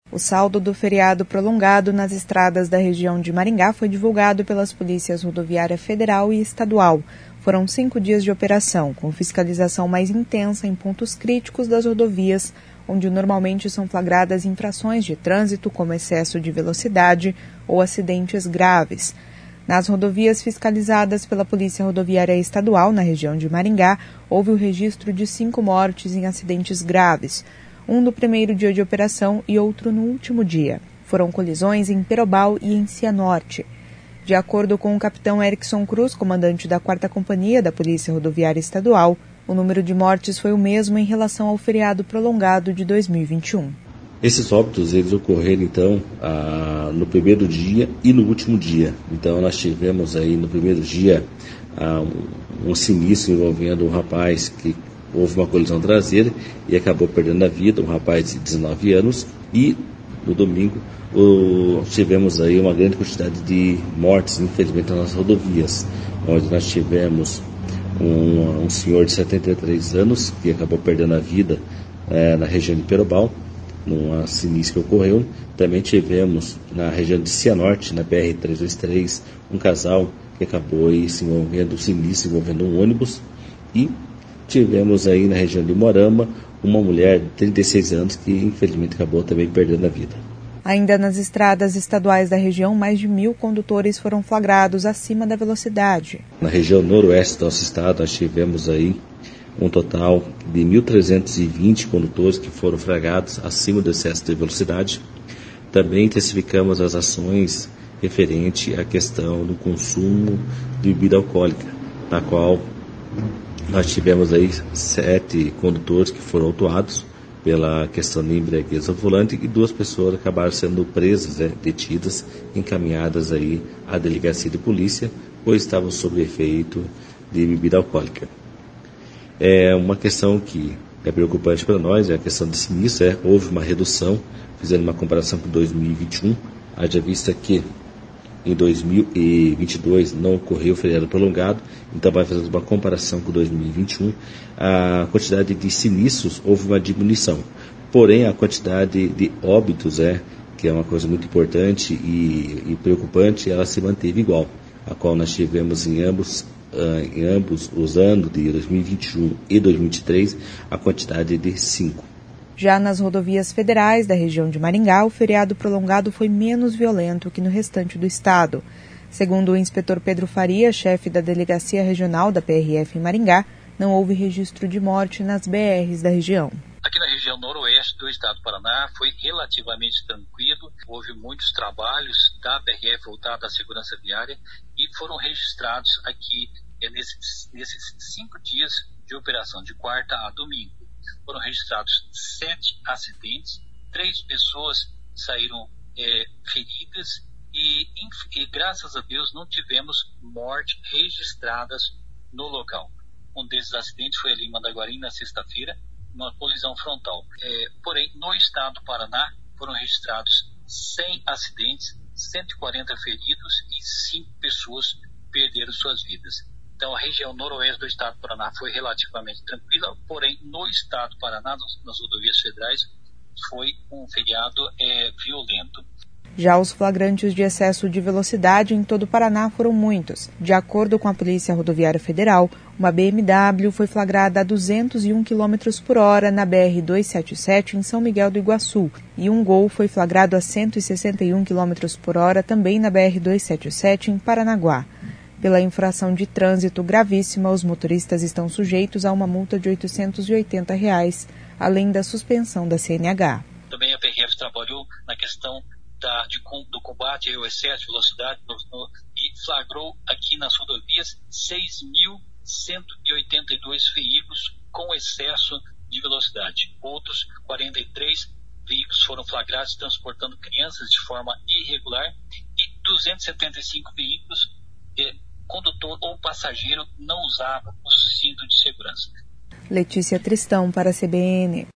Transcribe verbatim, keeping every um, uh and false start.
O saldo do feriado prolongado nas estradas da região de Maringá foi divulgado pelas polícias rodoviária federal e estadual. Foram cinco dias de operação, com fiscalização mais intensa em pontos críticos das rodovias, onde normalmente são flagradas infrações de trânsito como excesso de velocidade ou acidentes graves. Nas rodovias fiscalizadas pela Polícia Rodoviária Estadual na região de Maringá, houve o registro de cinco mortes em acidentes graves, um no primeiro dia de operação e outro no último dia. Foram colisões em Perobal e em Cianorte. De acordo com o capitão Erickson Cruz, comandante da quarta Companhia da Polícia Rodoviária Estadual, o número de mortes foi o mesmo em relação ao feriado prolongado de dois mil e vinte e um. Esses óbitos eles ocorreram então ah, no primeiro dia e no último dia. Então nós tivemos aí no primeiro dia ah, um, um sinistro envolvendo um rapaz que houve uma colisão traseira e acabou perdendo a vida, um rapaz de dezenove anos, e no domingo o, tivemos aí uma grande quantidade de mortes, infelizmente, nas rodovias, onde nós tivemos um, um senhor de setenta e três anos que acabou perdendo a vida é, na região de Perobal, num sinistro que ocorreu. Também tivemos na região de Cianorte, na B R trezentos e vinte e três, um casal que acabou aí se envolvendo, um sinistro envolvendo um ônibus, e tivemos aí na região de Morama uma mulher de trinta e seis anos que infelizmente acabou também perdendo a vida. Ainda nas estradas estaduais da região, mais de mil condutores foram flagrados acima da velocidade. Na região noroeste do nosso estado, nós tivemos aí um total de mil trezentos e vinte condutores que foram flagrados acima do excesso de velocidade. Também intensificamos as ações referente à questão do consumo de bebida alcoólica, na qual nós tivemos aí sete condutores que foram autuados pela questão de embriaguez ao volante e duas pessoas acabaram sendo presas, né, detidas, encaminhadas aí à delegacia de polícia, pois estavam sob efeito de bebida alcoólica. É uma questão que é preocupante para nós, é a questão de sinistro, é, houve uma redução, fizendo uma comparação com dois mil e vinte e um, haja vista que em dois mil e vinte e dois não ocorreu feriado prolongado, então vai fazer uma comparação com dois mil e vinte e um, a quantidade de sinistros houve uma diminuição, porém a quantidade de óbitos, é, que é uma coisa muito importante e, e preocupante, ela se manteve igual, a qual nós tivemos em ambos, uh, em ambos os anos de dois mil e vinte e um e dois mil e vinte e três a quantidade de cinco. Já nas rodovias federais da região de Maringá, o feriado prolongado foi menos violento que no restante do estado. Segundo o inspetor Pedro Faria, chefe da Delegacia Regional da P R F em Maringá, não houve registro de morte nas B Rs da região. Aqui na região noroeste do estado do Paraná foi relativamente tranquilo, houve muitos trabalhos da P R F voltada à segurança viária e foram registrados aqui é, nesses, nesses cinco dias de operação, de quarta a domingo. Foram registrados sete acidentes, três pessoas saíram é, feridas e, e, graças a Deus, não tivemos mortes registradas no local. Um desses acidentes foi ali em Mandaguari, na sexta-feira, uma colisão frontal. É, porém, no estado do Paraná, foram registrados cem acidentes, cento e quarenta feridos e cinco pessoas perderam suas vidas. Então, a região noroeste do estado do Paraná foi relativamente tranquila, porém, no estado do Paraná, nas rodovias federais, foi um feriado é, violento. Já os flagrantes de excesso de velocidade em todo o Paraná foram muitos. De acordo com a Polícia Rodoviária Federal, uma B M W foi flagrada a duzentos e um quilômetros por hora na B R duzentos e setenta e sete em São Miguel do Iguaçu e um Gol foi flagrado a cento e sessenta e um quilômetros por hora também na B R duzentos e setenta e sete em Paranaguá. Pela infração de trânsito gravíssima, os motoristas estão sujeitos a uma multa de oitocentos e oitenta reais, além da suspensão da C N H. Também a P R F trabalhou na questão da, de, do combate ao excesso de velocidade no, no, e flagrou aqui nas rodovias seis mil cento e oitenta e dois veículos com excesso de velocidade. Outros quarenta e três veículos foram flagrados transportando crianças de forma irregular e duzentos e setenta e cinco veículos eh, condutor ou passageiro não usava o cinto de segurança. Letícia Tristão para a C B N.